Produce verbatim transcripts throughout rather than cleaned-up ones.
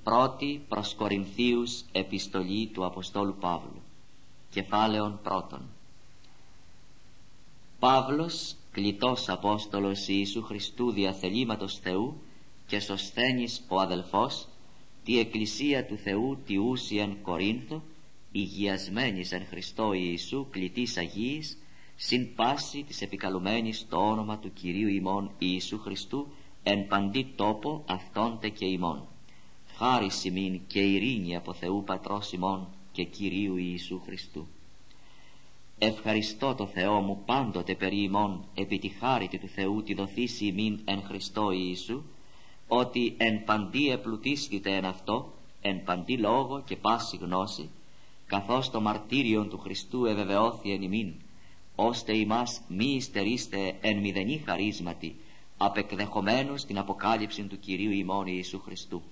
Πρώτη προς Κορινθίους επιστολή του Αποστόλου Παύλου. Κεφάλαιον πρώτον. Παύλος, κλητός Απόστολος Ιησού Χριστού δια θελήματος Θεού, και Σωσθένης ο αδελφός, τη Εκκλησία του Θεού τη Ούσιαν Κορίνθο, υγιασμένης εν Χριστώ Ιησού, κλητής Αγίης, συν πάση της επικαλουμένης το όνομα του Κυρίου ημών Ιησού Χριστού, εν παντή τόπο αυτόντε και ημών. Χάρις ημίν και ειρήνη από Θεού Πατρός ημών και Κυρίου Ιησού Χριστού. Ευχαριστώ το Θεό μου πάντοτε περί ημών, επί τη χάρητη του Θεού τη δοθήσει ημίν εν Χριστώ Ιησού, ότι εν παντή επλουτίσθητε εν αυτό, εν παντή λόγο και πάση γνώση, καθώς το μαρτύριον του Χριστού ευεβαιώθη εν ημίν, ώστε ημάς μη υστερείστε εν μηδενή χαρίσματι, απεκδεχομένους την αποκάλυψη του Κυρίου ημών Ιησού Χριστού,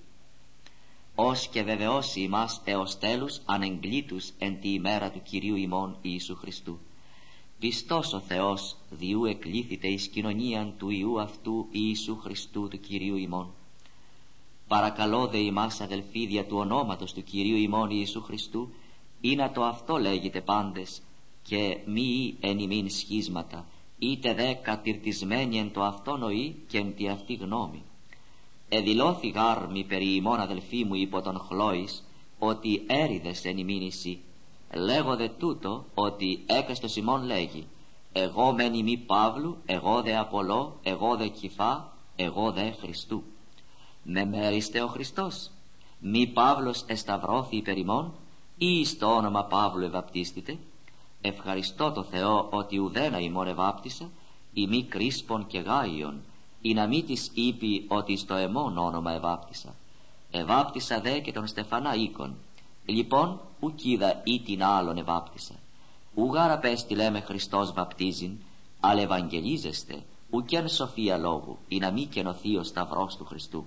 ως και βεβαιώσει ημάς έως τέλους ανεγκλήτους εν τη ημέρα του Κυρίου ημών Ιησού Χριστού. Πιστός ο Θεός διού εκλήθητε εις κοινωνίαν του Ιού αυτού Ιησού Χριστού του Κυρίου ημών. Παρακαλώ δε ημάς αδελφοί δια του ονόματος του Κυρίου ημών Ιησού Χριστού, ή να το αυτό λέγετε πάντες, και μη εν ημίν σχίσματα, είτε δε κατηρτισμένοι εν το αυτό νοή και εν τη αυτή γνώμη. Εδηλώθη γάρ μη περί ημών αδελφοί μου υπό τον Χλώης, ότι έριδες εν ημίν εσύ. Λέγω δε τούτο, ότι έκαστος ημών λέγει, εγώ μεν ημί Παύλου, εγώ δε Απολώ, εγώ δε Κηφά, εγώ δε Χριστού. Με μέριστε ο Χριστός, μη Παύλος εσταυρώθη υπερ ημών, ή εις το όνομα Παύλου ευαπτίστητε. Ευχαριστώ το Θεό ότι ουδένα ημών ευάπτισα, ημί Κρίσπον και Γάιον, ή να μη της είπε ότι στο εμόν όνομα ευάπτισα. Ευάπτισα δε και τον Στεφανά οίκον. Λοιπόν ουκ είδα ή την άλλον ευάπτισα. Ουγάρα πέστη λέμε Χριστός βαπτίζειν, αλλά ευαγγελίζεστε ουκ εν σοφία λόγου, ή να μη κενωθεί ο σταυρός του Χριστού.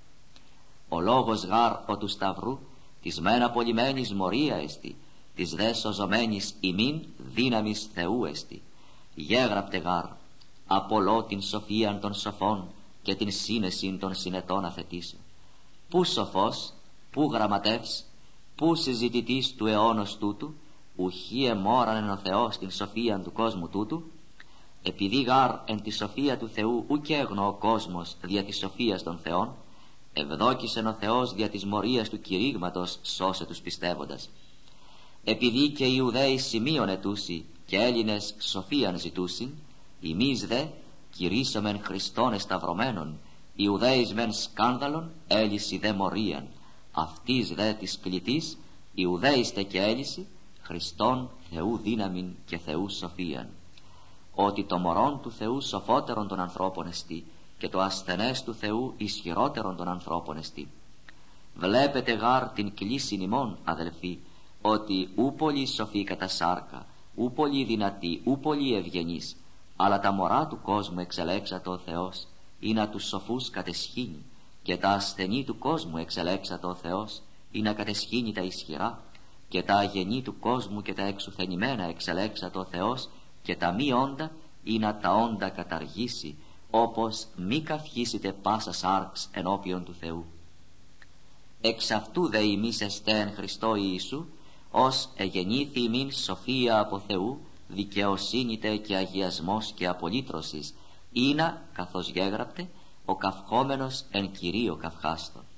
Ο λόγος γάρ ο του σταυρού της μεν απολυμένης μορία εστι, της δε σωζομένης ημίν δύναμης Θεού εστι. Γέγραπτε γάρ, Απολώ την σοφίαν των σοφών και την σύνεσιν των συνετών αθετήσω. Πού σοφός, πού γραμματεύς, πού συζητητής του αιώνος τούτου, ουχή εμόραν ο Θεός την σοφίαν του κόσμου τούτου. Επειδή γάρ εν τη σοφία του Θεού ουκ έγνω ο κόσμος δια της σοφίας των Θεών, ευδόκησεν ο Θεός δια της μορίας του κηρύγματος σώσε τους πιστεύοντας. Επειδή και οι Ιουδαίοι σημείων ετούσι και Έλληνες σοφίαν ζητούσιν, ημείς δε κηρύσσομεν Χριστόν εσταυρωμένον, Ιουδαίης μεν σκάνδαλον, έλυση δε μορίαν. Αυτής δε της κλητής, Ιουδαίηστε και έλυση, Χριστόν Θεού δύναμιν και Θεού σοφίαν. Ότι το μωρόν του Θεού σοφότερον των ανθρώπων εστί, και το ασθενές του Θεού ισχυρότερον των ανθρώπων εστί. Βλέπετε γάρ την κλίσιν ημών, αδελφοί, ότι ου πολύ σοφοί κατά σάρκα, ου πολύ δυνατοί, ου πολύ ευγενείς, αλλά τα μωρά του κόσμου εξελέξατο ο Θεός, ή να τους σοφούς κατεσχύνει, και τα ασθενή του κόσμου εξελέξατο ο Θεός, ή να κατεσχύνει τα ισχυρά, και τα αγενή του κόσμου και τα εξουθενημένα εξελέξατο ο Θεός, και τα μη όντα, ή να τα όντα καταργήσει, όπως μη καυχήσετε πάσα σάρξ ενώπιον του Θεού. Εξ αυτού δε ημείς εστέ εν Χριστώ Ιησού, ως εγεννήθη ημίν σοφία από Θεού, δικαιοσύνητε και αγιασμός και απολύτρωσης, ήνα, καθώς γέγραπτε, ο καυχόμενος εν Κυρίω καυχάστον.